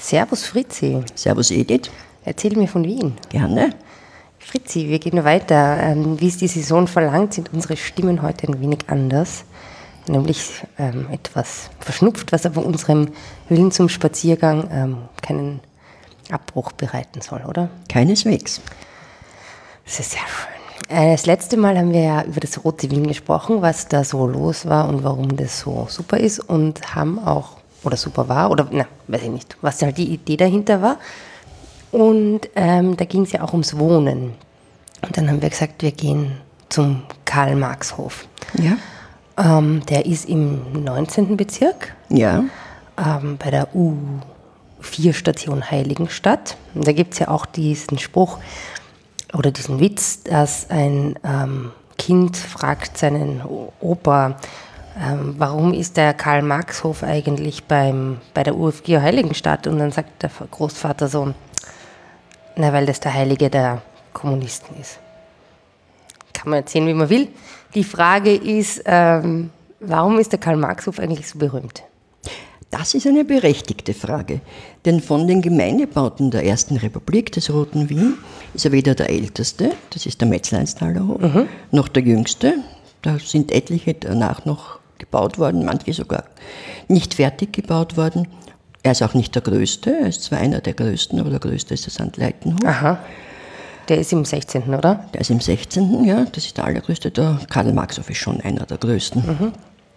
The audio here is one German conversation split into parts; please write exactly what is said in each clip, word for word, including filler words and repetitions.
Servus Fritzi. Servus Edith. Erzähl mir von Wien. Gerne. Fritzi, wir gehen weiter. Ähm, wie es die Saison verlangt, sind unsere Stimmen heute ein wenig anders. Nämlich ähm, etwas verschnupft, was aber unserem Willen zum Spaziergang ähm, keinen Abbruch bereiten soll, oder? Keineswegs. Das ist sehr schön. Äh, das letzte Mal haben wir ja über das Rote Wien gesprochen, was da so los war und warum das so super ist und haben auch, oder super war, oder na, weiß ich nicht, was halt die Idee dahinter war. Und ähm, da ging es ja auch ums Wohnen. Und dann haben wir gesagt, wir gehen zum Karl-Marx-Hof. Ja. Ähm, der ist im neunzehnten Bezirk, Ja. ähm, bei der U vier Station Heiligenstadt. Und da gibt es ja auch diesen Spruch oder diesen Witz, dass ein ähm, Kind fragt seinen Opa, ähm, warum ist der Karl-Marx-Hof eigentlich beim, bei der U vier Heiligenstadt? Und dann sagt der Großvater so, na, weil das der Heilige der Kommunisten ist. Kann man erzählen, wie man will. Die Frage ist, ähm, warum ist der Karl-Marx-Hof eigentlich so berühmt? Das ist eine berechtigte Frage, denn von den Gemeindebauten der Ersten Republik des Roten Wien ist er weder der älteste, das ist der Metzleinstaler Hof, mhm. noch der jüngste, da sind etliche danach noch gebaut worden, manche sogar nicht fertig gebaut worden. Er ist auch nicht der größte, er ist zwar einer der größten, aber der größte ist der Sankt Leitenhof. Aha, der ist im sechzehnten, oder? Der ist im sechzehnten, ja, das ist der allergrößte, der Karl-Marx-Hof ist schon einer der größten. Mhm.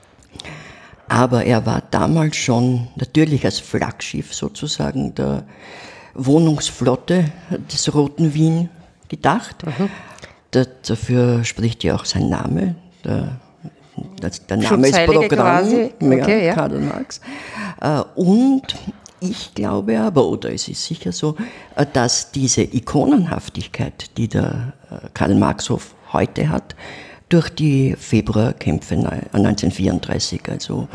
Aber er war damals schon natürlich als Flaggschiff sozusagen der Wohnungsflotte des Roten Wien gedacht. Mhm. Da, dafür spricht ja auch sein Name. Der, das, der Name ist Programm, okay, ja, ja. Karl Marx. Und ich glaube aber, oder es ist sicher so, dass diese Ikonenhaftigkeit, die der Karl-Marx-Hof heute hat, durch die Februarkämpfe neunzehnhundertvierunddreißig also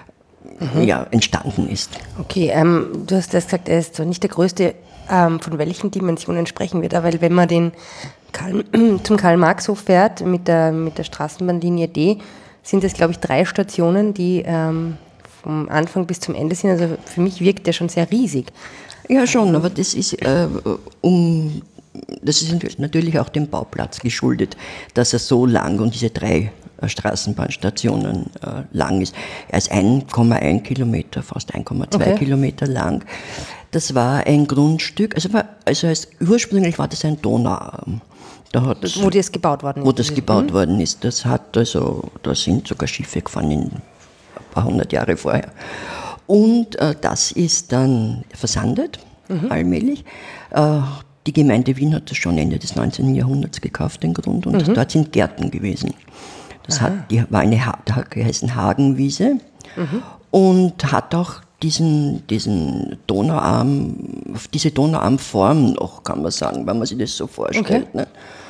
mhm. ja, entstanden ist. Okay, ähm, du hast das gesagt, er ist zwar nicht der größte, ähm, von welchen Dimensionen sprechen wir da, weil wenn man den Karl, zum Karl-Marx-Hof fährt mit der, mit der Straßenbahnlinie D, sind es, glaube ich, drei Stationen, die ähm, vom Anfang bis zum Ende sind. Also für mich wirkt der schon sehr riesig. Ja, schon, aber das ist äh, um... Das ist natürlich auch dem Bauplatz geschuldet, dass er so lang und diese drei Straßenbahnstationen äh, lang ist. Er ist eins Komma eins Kilometer, fast eins Komma zwei okay. Kilometer lang. Das war ein Grundstück, also, war, also heißt, ursprünglich war das ein Donauarm. Da hat, wo das gebaut worden ist. Wo das gebaut mhm. worden ist. Das hat also, da sind sogar Schiffe gefahren in ein paar hundert Jahre vorher. Und äh, das ist dann versandet, mhm. allmählich. Äh, Die Gemeinde Wien hat das schon Ende des neunzehnten Jahrhunderts gekauft, den Grund, und mhm. dort sind Gärten gewesen. Das hat, die war eine ha- geheißen Hagenwiese mhm. und hat auch diesen, diesen Donauarm, diese Donauarmform noch, kann man sagen, wenn man sich das so vorstellt. Okay. Ne?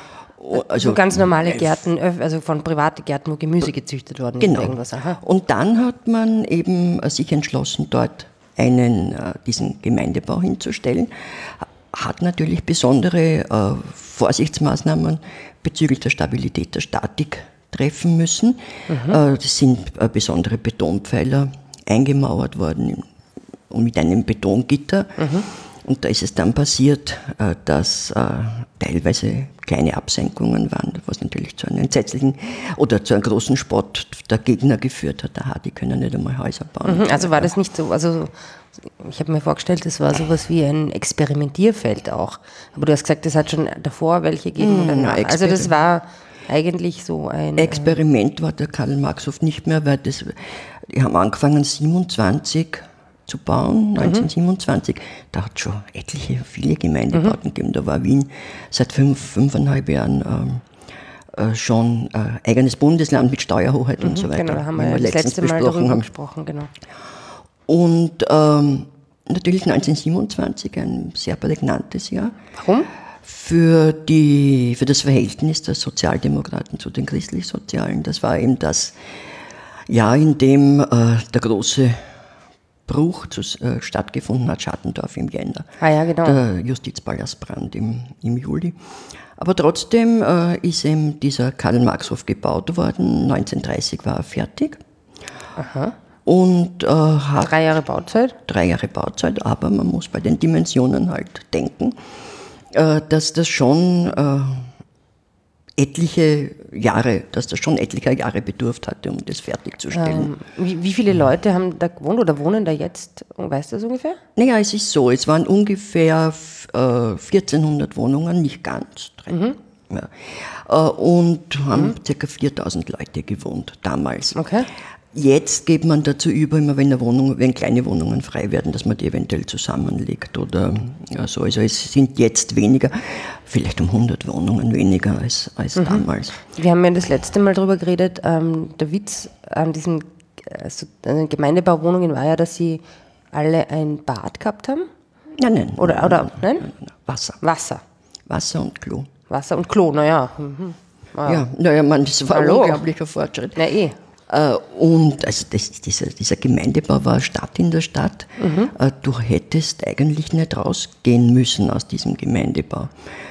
Also so ganz normale Gärten, also von privaten Gärten, wo Gemüse gezüchtet worden ist. Genau. Irgendwas. Aha. Und dann hat man eben sich entschlossen, dort einen, diesen Gemeindebau hinzustellen. Hat natürlich besondere äh, Vorsichtsmaßnahmen bezüglich der Stabilität der Statik treffen müssen. Mhm. Äh, es sind äh, besondere Betonpfeiler eingemauert worden und mit einem Betongitter. Mhm. Und da ist es dann passiert, äh, dass äh, teilweise kleine Absenkungen waren, was natürlich zu einem entsetzlichen oder zu einem großen Spott der Gegner geführt hat. Aha, die können nicht einmal Häuser bauen. Mhm. Also war das nicht so, also ich habe mir vorgestellt, das war sowas wie ein Experimentierfeld auch. Aber du hast gesagt, das hat schon davor welche gegeben. Oder Na, also das war eigentlich so ein... Experiment war der Karl-Marx-Hof nicht mehr, weil das, die haben angefangen siebenundzwanzig zu bauen, neunzehnhundertsiebenundzwanzig. Mhm. Da hat es schon etliche, viele Gemeindebauten mhm. gegeben. Da war Wien seit fünf, fünfeinhalb Jahren ähm, äh, schon äh, eigenes Bundesland mit Steuerhoheit mhm, und so weiter. Genau, da haben wir ja das letzte Mal darüber haben. gesprochen, genau. Und ähm, natürlich neunzehnhundertsiebenundzwanzig, ein sehr prägnantes Jahr. Warum? Für, die, für das Verhältnis der Sozialdemokraten zu den christlich-sozialen. Das war eben das Jahr, in dem äh, der große Bruch zu, äh, stattgefunden hat, Schattendorf im Jänner. Ah ja, genau. Der Justizpalastbrand im, im Juli. Aber trotzdem äh, ist eben dieser Karl-Marx-Hof gebaut worden. neunzehnhundertdreißig war er fertig. Aha. und äh, hat Drei Jahre Bauzeit? Drei Jahre Bauzeit, aber man muss bei den Dimensionen halt denken, äh, dass das schon äh, etliche Jahre, dass das schon etlicher Jahre bedurft hatte, um das fertigzustellen. Ähm, wie, wie viele Leute haben da gewohnt oder wohnen da jetzt? Weißt du das ungefähr? Naja, es ist so, es waren ungefähr äh, vierzehnhundert Wohnungen, nicht ganz. Mhm. Ja. Äh, und haben mhm. ca. viertausend Leute gewohnt damals. Okay. Jetzt geht man dazu über, immer wenn, eine Wohnung, wenn kleine Wohnungen frei werden, dass man die eventuell zusammenlegt oder ja, so. Also es sind jetzt weniger, vielleicht um hundert Wohnungen weniger als, als mhm. damals. Wir haben ja das letzte Mal darüber geredet, ähm, der Witz an diesen also, an Gemeindebauwohnungen war ja, dass sie alle ein Bad gehabt haben. Nein, nein. Oder, nein, oder nein, nein? nein, nein. Wasser. Wasser. Wasser und Klo. Wasser und Klo, naja. Mhm. Ah, ja, naja, man, das war Hallo. ein unglaublicher Fortschritt. Na eh. Und also das, dieser, dieser Gemeindebau war Stadt in der Stadt. Mhm. Du hättest eigentlich nicht rausgehen müssen aus diesem Gemeindebau.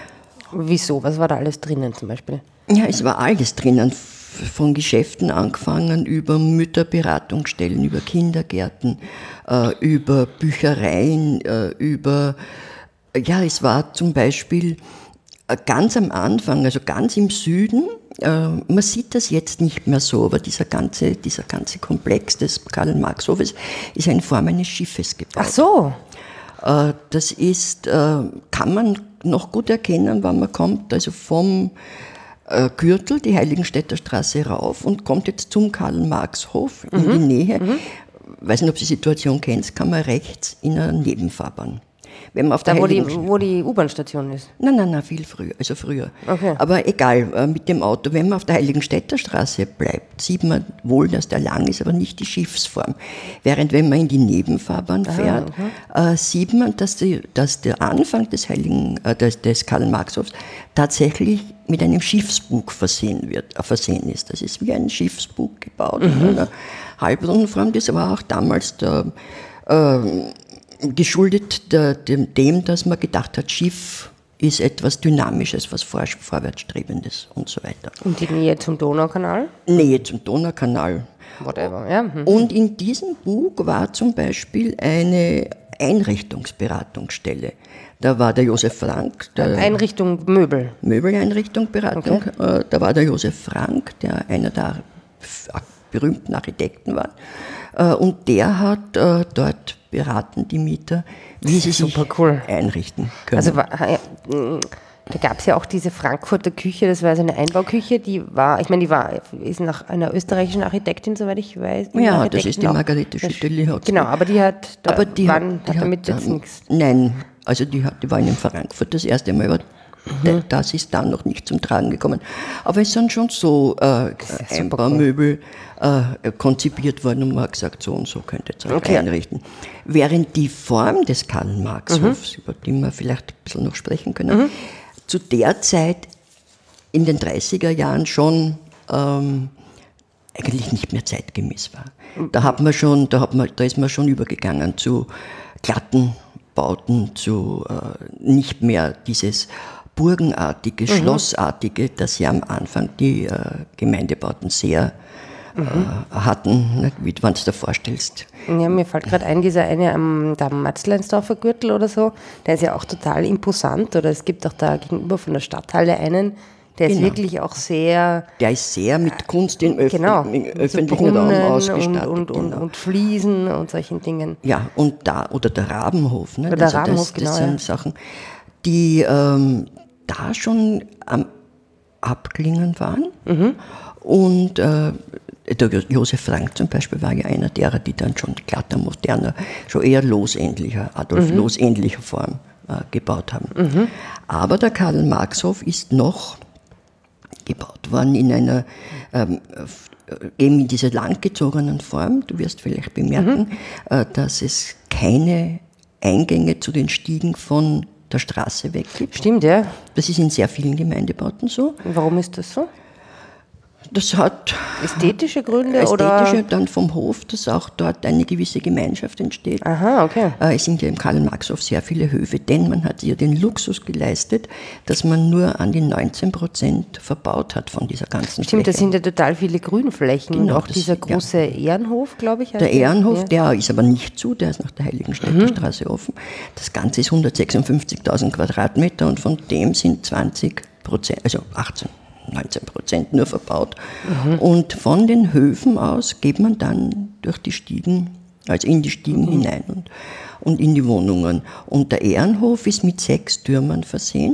Wieso? Was war da alles drinnen zum Beispiel? Ja, es war alles drinnen. Von Geschäften angefangen, über Mütterberatungsstellen, über Kindergärten, über Büchereien, über... Ja, es war zum Beispiel ganz am Anfang, also ganz im Süden, äh, man sieht das jetzt nicht mehr so, aber dieser ganze, dieser ganze Komplex des Karl-Marx-Hofes ist in Form eines Schiffes gebaut. Ach so. Äh, das ist, äh, kann man noch gut erkennen, wenn man kommt, also vom äh, Gürtel, die Heiligenstädter Straße rauf und kommt jetzt zum Karl-Marx-Hof in mhm. die Nähe. Mhm. Ich weiß nicht, ob Sie die Situation kennt, kann man rechts in einer Nebenfahrbahn. Wenn man auf der da, wo die, wo die U-Bahn-Station ist? Nein, nein, nein, viel früher, also früher. Okay. Aber egal, mit dem Auto, wenn man auf der Heiligenstädter Straße bleibt, sieht man wohl, dass der lang ist, aber nicht die Schiffsform. Während wenn man in die Nebenfahrbahn fährt, ah, okay. äh, sieht man, dass, die, dass der Anfang des, Heiligen, äh, des, des Karl-Marx-Hofs tatsächlich mit einem Schiffsbug versehen, wird, äh, versehen ist. Das ist wie ein Schiffsbug gebaut, mhm. in einer Halbrundenform. Das war auch damals der... Äh, geschuldet der, dem, dem, dass man gedacht hat, Schiff ist etwas Dynamisches, was vor, Vorwärtsstrebendes und so weiter. Und die Nähe zum Donaukanal? Nähe zum Donaukanal. Whatever, ja. Mhm. Und in diesem Bug war zum Beispiel eine Einrichtungsberatungsstelle. Da war der Josef Frank. Der Einrichtung Möbel? Möbeleinrichtung, Beratung. Okay. Da war der Josef Frank, der einer der berühmten Architekten war. Und der hat dort beraten, die Mieter, wie sie sich cool. einrichten können. Also war, da gab es ja auch diese Frankfurter Küche, das war so eine Einbauküche, die war, ich meine, die war, ist nach einer österreichischen Architektin, soweit ich weiß. Ja, das ist die Margarete Schütteli. Genau, aber die hat, da, aber die wann, hat, die hat damit hat, jetzt nichts. Nein, also die, hat, die war in Frankfurt das erste Mal, aber mhm. das ist dann noch nicht zum Tragen gekommen. Aber es sind schon so äh, Einbaumöbel äh, konzipiert worden und man hat gesagt, so und so könnt ihr es okay. einrichten. Während die Form des Karl-Marx-Hofs, mhm. über die wir vielleicht ein bisschen noch sprechen können, mhm. zu der Zeit in den dreißiger Jahren schon ähm, eigentlich nicht mehr zeitgemäß war. Mhm. Da, hat man schon, da, hat man, da ist man schon übergegangen zu glatten Bauten, zu äh, nicht mehr dieses burgenartige, mhm. schlossartige, das ja am Anfang die äh, Gemeindebauten sehr mhm. äh, hatten, ne, wie du es dir vorstellst. Ja, mir fällt gerade ein, dieser eine am, am Matzleinsdorfer Gürtel oder so, der ist ja auch total imposant, oder es gibt auch da gegenüber von der Stadthalle einen, der ist genau. wirklich auch sehr... Der ist sehr mit Kunst im Öf genau, im öffentlichen Raum ausgestattet. Und, und, genau. und Fliesen und solchen Dingen. Ja, und da, oder der Rabenhof. Ne? Oder der also Rabenhof, das, genau. Das sind ja. Sachen, die ähm, da schon am Abklingen waren. Mhm. Und äh, der Josef Frank zum Beispiel war ja einer derer, die dann schon glatter, moderner, schon eher losähnlicher, Adolf mhm. Loos-ähnlicher Form äh, gebaut haben. Mhm. Aber der Karl-Marx-Hof ist noch gebaut worden in einer, ähm, eben in dieser langgezogenen Form. Du wirst vielleicht bemerken, mhm. äh, dass es keine Eingänge zu den Stiegen von der Straße weg gibt. Stimmt, ja. Das ist in sehr vielen Gemeindebauten so. Und warum ist das so? Das hat ästhetische Gründe ästhetische, oder? Dann vom Hof, dass auch dort eine gewisse Gemeinschaft entsteht. Aha, okay. Es sind ja im Karl-Marx-Hof sehr viele Höfe, denn man hat ja den Luxus geleistet, dass man nur an die neunzehn Prozent verbaut hat von dieser ganzen Stimmt, Fläche. das sind ja total viele Grünflächen. Genau, und auch das- dieser ja. große Ehrenhof, glaube ich. heißt Der Ehrenhof, ja. der ist aber nicht zu, der ist nach der Heiligenstädter Straße offen. Das Ganze ist hundertsechsundfünfzigtausend Quadratmeter und von dem sind zwanzig Prozent, also achtzehn, neunzehn Prozent nur verbaut. Und von den Höfen aus geht man dann durch die Stiegen, also in die Stiegen hinein und, und in die Wohnungen. Und der Ehrenhof ist mit sechs Türmen versehen,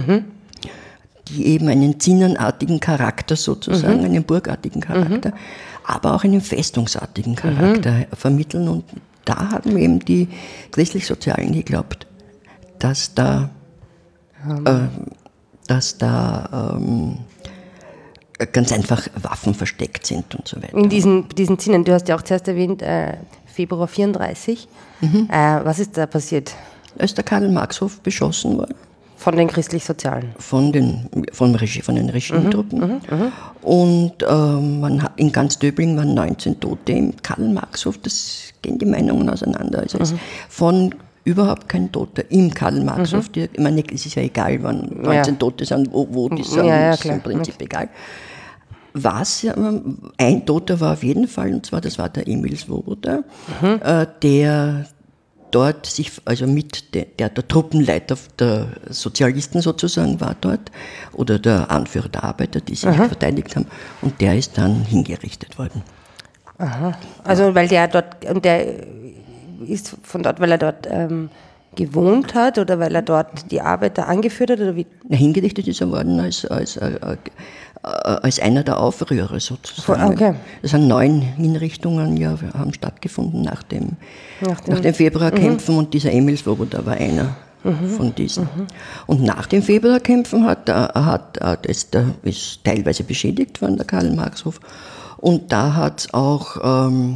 die eben einen zinnenartigen Charakter sozusagen, einen burgartigen Charakter, aber auch einen festungsartigen Charakter vermitteln. Und da haben eben die Christlich-Sozialen geglaubt, dass da, äh, dass da ähm, ganz einfach Waffen versteckt sind und so weiter. In diesen, diesen Zinnen, du hast ja auch zuerst erwähnt, äh, Februar vierunddreißig. Äh, was ist da passiert? Da ist der Karl-Marx-Hof beschossen worden. Von den Christlich-Sozialen? Von den, vom Regie, von den Regimetruppen. Mhm, mh, und ähm, man hat, in ganz Döbling waren neunzehn Tote im Karl-Marx-Hof. Das gehen die Meinungen auseinander. Also es ist von überhaupt kein Toter im Karl-Marx-Hof. Mhm. Ich meine, es ist ja egal, wann neunzehn ja. Tote sind, wo, wo die sind, ja, ja, ist im Prinzip okay. egal. Was, ein Toter war auf jeden Fall, und zwar das war der Emil Svoboda, mhm. äh, der dort sich, also mit der, der, der Truppenleiter der Sozialisten sozusagen war dort, oder der Anführer der Arbeiter, die sich Aha. verteidigt haben, und der ist dann hingerichtet worden. Aha. Also weil der dort, und der ist von dort, weil er dort ähm, gewohnt hat oder weil er dort die Arbeiter angeführt hat, oder wie? Na, hingerichtet ist er worden als, als, als, als einer der Aufrührer sozusagen. Okay. Es sind neun Hinrichtungen ja, haben stattgefunden nach dem, nach dem, nach dem Februarkämpfen mhm. und dieser Emil Svoboda war einer mhm. von diesen. Mhm. Und nach den Februarkämpfen hat, hat, hat es, da ist teilweise beschädigt worden, der Karl-Marx-Hof, und da hat es auch, ähm,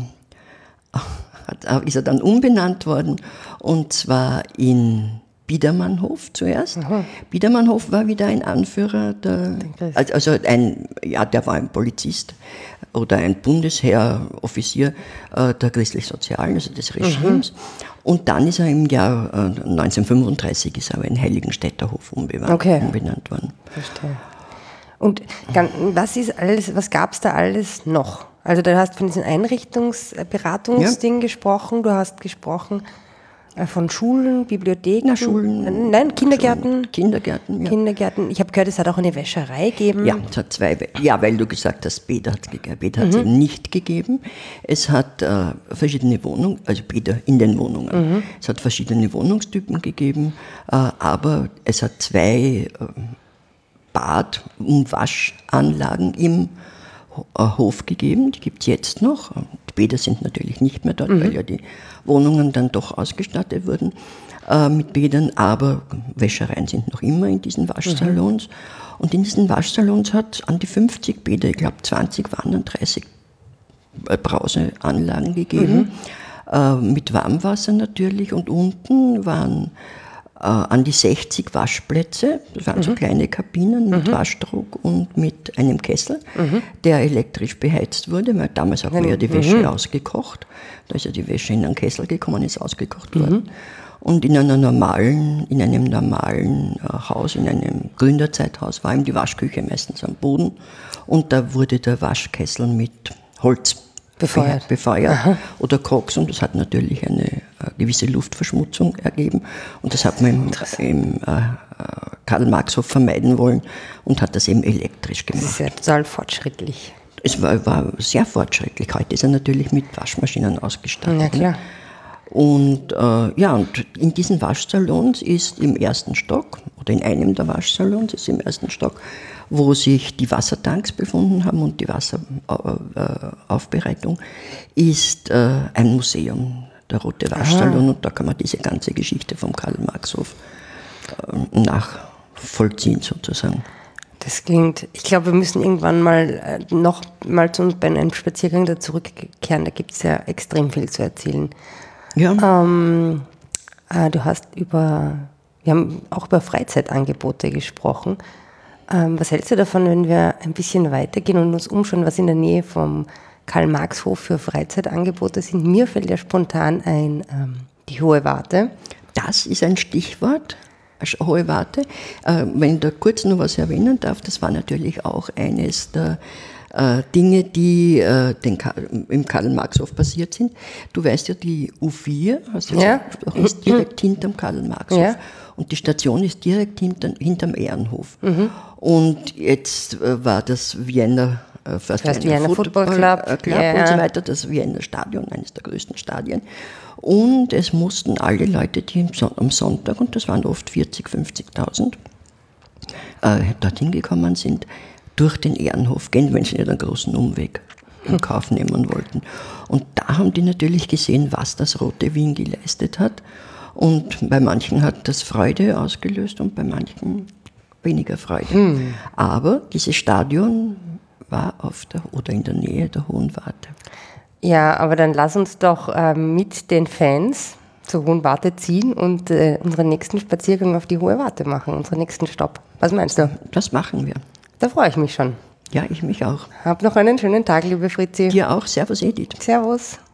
hat, ist er dann umbenannt worden, und zwar in Biedermannhof zuerst. Aha. Biedermannhof war wieder ein Anführer, der, also ein, ja, der war ein Polizist oder ein Bundesheeroffizier äh, der Christlich-Sozialen, also des Regimes. Mhm. Und dann ist er im Jahr äh, neunzehnhundertfünfunddreißig ist er in Heiligenstädter Hof umbenannt, okay. umbenannt worden. Verstehe. Und was ist alles, was gab es da alles noch? Also du hast von diesem Einrichtungsberatungsding ja. gesprochen, du hast gesprochen von Schulen, Bibliotheken, Na, Schulen, nein, Kindergärten. Schulen, Kindergärten, ja. Kindergärten. Ich habe gehört, es hat auch eine Wäscherei gegeben. Ja, es hat zwei. Ja, weil du gesagt hast, Bäder hat es gegeben. Bäder hat es eben nicht gegeben. Es hat äh, verschiedene Wohnungen, also Bäder in den Wohnungen. Mhm. Es hat verschiedene Wohnungstypen gegeben, äh, aber es hat zwei äh, Bad- und Waschanlagen im Hof gegeben, die gibt es jetzt noch. Die Bäder sind natürlich nicht mehr dort, mhm. weil ja die Wohnungen dann doch ausgestattet wurden äh, mit Bädern, aber Wäschereien sind noch immer in diesen Waschsalons. Mhm. Und in diesen Waschsalons hat es an die fünfzig Bäder, ich glaube zwanzig waren dann dreißig Brauseanlagen gegeben, mhm. äh, mit Warmwasser natürlich, und unten waren äh, an die sechzig Waschplätze, das waren mhm. so kleine Kabinen mit mhm. Waschdruck und mit einem Kessel, mhm. der elektrisch beheizt wurde, weil damals hat man ja die Wäsche mhm. ausgekocht, da ist ja die Wäsche in einen Kessel gekommen, ist ausgekocht mhm. worden. Und in einer normalen, in einem normalen äh, Haus, in einem Gründerzeithaus, war eben die Waschküche meistens am Boden, und da wurde der Waschkessel mit Holz befeuert, befeuert oder Koks, und das hat natürlich eine äh, gewisse Luftverschmutzung ergeben, und das hat man im, im äh, Karl-Marx-Hof vermeiden wollen und hat das eben elektrisch gemacht. Das ist ja total fortschrittlich. Es war, war sehr fortschrittlich. Heute ist er natürlich mit Waschmaschinen ausgestattet. Ja, klar. Ne? Und äh, ja, und in diesen Waschsalons ist im ersten Stock, oder in einem der Waschsalons ist im ersten Stock, wo sich die Wassertanks befunden haben und die Wasseraufbereitung, ist äh, ein Museum, der Rote Waschsalon. Aha. Und da kann man diese ganze Geschichte vom Karl-Marx-Hof äh, nachvollziehen sozusagen. Das klingt, ich glaube, wir müssen irgendwann mal äh, noch mal zu uns bei einem Spaziergang da zurückkehren, da gibt es ja extrem viel zu erzählen. Ja. Ähm, äh, du hast über, wir haben auch über Freizeitangebote gesprochen. Ähm, was hältst du davon, wenn wir ein bisschen weitergehen und uns umschauen, was in der Nähe vom Karl-Marx-Hof für Freizeitangebote sind? Mir fällt ja spontan ein, ähm, die Hohe Warte. Das ist ein Stichwort, Hohe Warte. Äh, wenn ich da kurz noch was erwähnen darf, das war natürlich auch eines der äh, Dinge, die äh, den Ka- im Karl-Marx-Hof passiert sind. Du weißt ja, die U vier, hast du jetzt Ja. angesprochen, ist direkt hinterm Karl-Marx-Hof. Ja. Und die Station ist direkt hinter, hinterm Ehrenhof. Mhm. Und jetzt äh, war das Wiener äh, First First Vienna Vienna Football, Football Club, äh, Club ja. und so weiter, das Wiener Stadion, eines der größten Stadien. Und es mussten alle Leute, die am Sonntag, und das waren oft vierzig, fünfzigtausend, äh, dorthin gekommen sind, durch den Ehrenhof gehen, wenn sie nicht einen großen Umweg in Kauf nehmen wollten. Und da haben die natürlich gesehen, was das Rote Wien geleistet hat. Und bei manchen hat das Freude ausgelöst und bei manchen weniger Freude. Hm. Aber dieses Stadion war auf der oder in der Nähe der Hohen Warte. Ja, aber dann lass uns doch ähm, mit den Fans zur Hohen Warte ziehen und äh, unseren nächsten Spaziergang auf die Hohe Warte machen, unseren nächsten Stopp. Was meinst du? Das machen wir. Da freue ich mich schon. Ja, ich mich auch. Hab noch einen schönen Tag, liebe Fritzi. Dir auch. Servus, Edith. Servus.